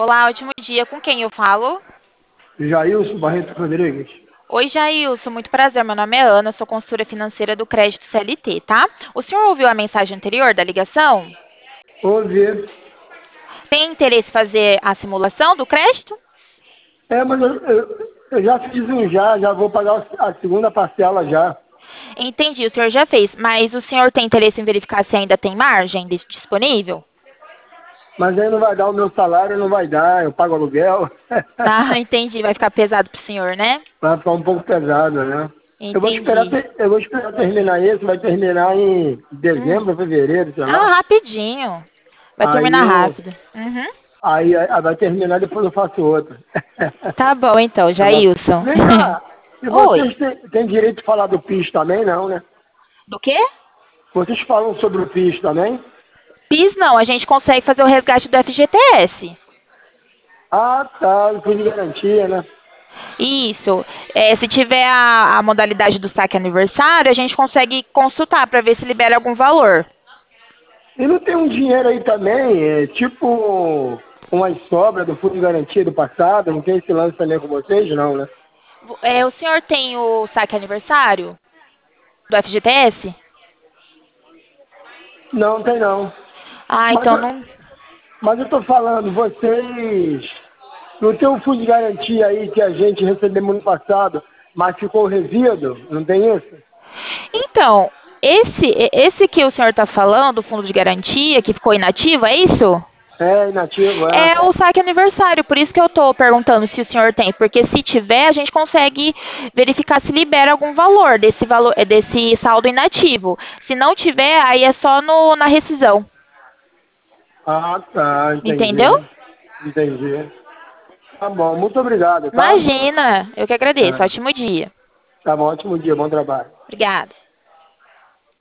Olá, ótimo dia. Com quem eu falo? Jailson Barreto Rodrigues. Oi, Jailson. Muito prazer. Meu nome é Ana, sou consultora financeira do Crédito CLT, tá? O senhor ouviu a mensagem anterior da ligação? Ouvi. Tem interesse em fazer a simulação do crédito? Mas eu já fiz já vou pagar a segunda parcela já. Entendi, o senhor já fez, mas o senhor tem interesse em verificar se ainda tem margem disponível? Mas aí não vai dar o meu salário, não vai dar, eu pago aluguel. Ah, entendi. Vai ficar pesado pro senhor, né? Vai ficar um pouco pesado, né? Entendi. Eu vou esperar terminar esse, vai terminar em Hum. dezembro, fevereiro, sei lá. Ah, rapidinho. Vai Aí terminar eu. rápido. Uhum. Aí vai terminar, depois eu faço outro. Tá bom, então, Tá bom? Jailson. Vem cá, e Oi. vocês têm direito de falar do PIS também, não, né? Do quê? Vocês falam sobre o PIS também? PIS não, a gente consegue fazer o resgate do FGTS. Ah, tá, o fundo de garantia, né? Isso. Se tiver a modalidade do saque aniversário, a gente consegue consultar para ver se libera algum valor. E não tem um dinheiro aí também, tipo uma sobra do fundo de garantia do passado, não tem esse lance também com vocês, não, né? O senhor tem o saque aniversário do FGTS? Não, tem não. Ah, Mas, então não. mas eu tô falando, vocês não tem um fundo de garantia aí que a gente recebeu no passado, mas ficou resíduo, não tem isso? Então, esse que o senhor está falando, o fundo de garantia, que ficou inativo, é isso? É inativo, é. É o saque aniversário, por isso que eu estou perguntando se o senhor tem, porque se tiver, a gente consegue verificar se libera algum valor, desse saldo inativo. Se não tiver, aí é só na rescisão. Ah, tá, Entendeu? entendi. Entendi. Tá bom, muito obrigado, tá? Imagina, eu que agradeço. É. Ótimo dia. Tá bom, ótimo dia, bom trabalho. Obrigada.